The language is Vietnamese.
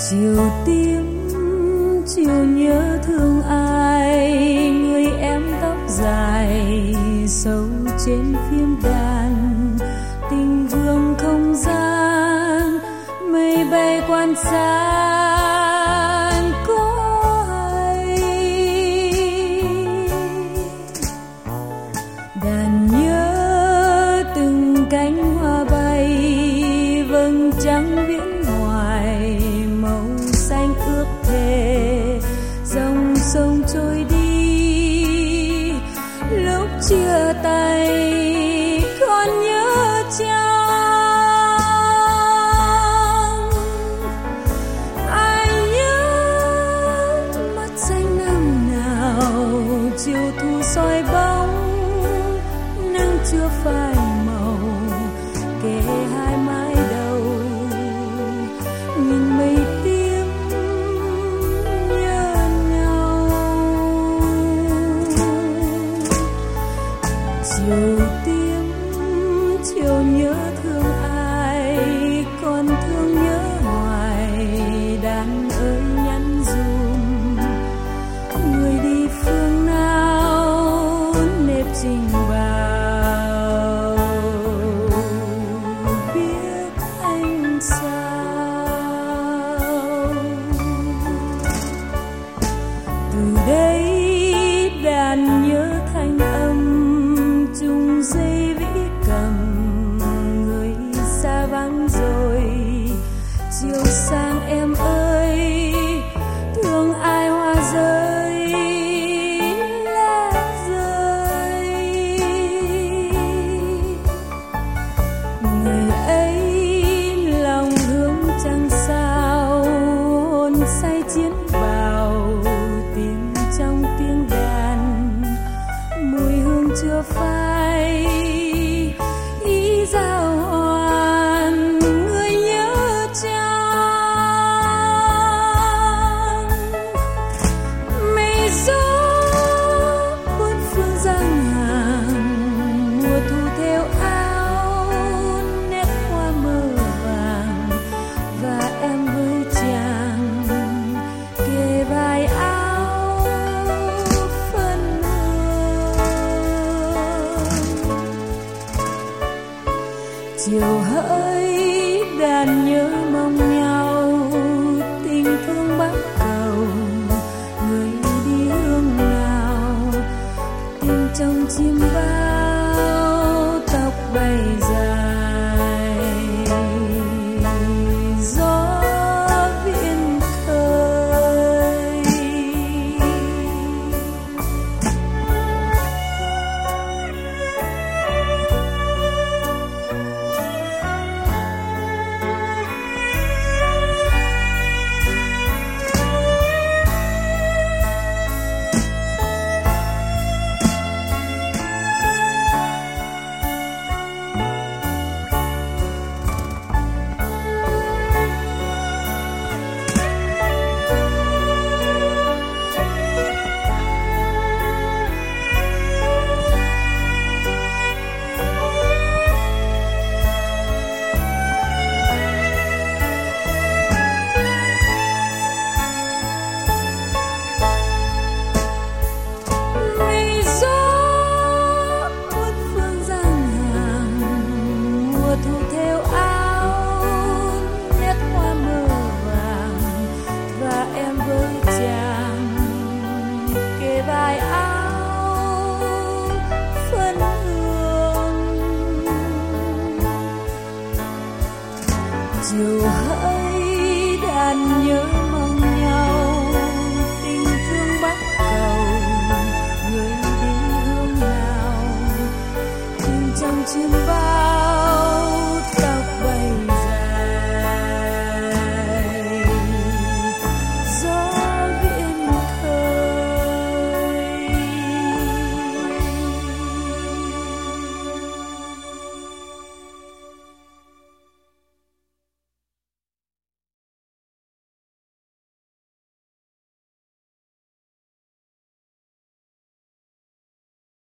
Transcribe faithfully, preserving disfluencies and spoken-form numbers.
chiều tím chiều nhớ thương ai, người em tóc dài sâu trên phim đàn, tình vương không gian mây bay quan sát có hay. Đàn nhớ từng cánh hoa bay vầng trăng viễn hoài, màu xanh ước thề dòng sông trôi đi. Lúc chia tay còn nhớ chăng, ai nhớ mắt xanh năm nào chiều thu soi bóng, nắng chưa phai màu kề hai mái đầu, nhìn mây tím nhớ nhau. Chiều tím chiều nhớ thương ai, còn thương nhớ hoài. Đàn ơi nhắn dùm người đi phương nào, nếp trình bào biết anh sao. Từ đây đàn nhớ thanh âm chung dây vĩ cầm, người xa vắng rồi. Chiều sang em ơi, thương ai hoa rơi lá rơi. Người ấy lòng hướng trăng sao, hồn say chiến bào, tiếng trong tiếng đàn, mùi hương chưa phai ý giao hoàn. Người nhớ chăng, mây gió buốt phương giang hàng, mùa thu theo áo nét hoa mơ vàng. Và em với chàng kề vai áo phân hương. Chiều hỡi đàn nhớ mong nhau, tình thương bắt đầu người đi hướng nào, tìm trong chim bao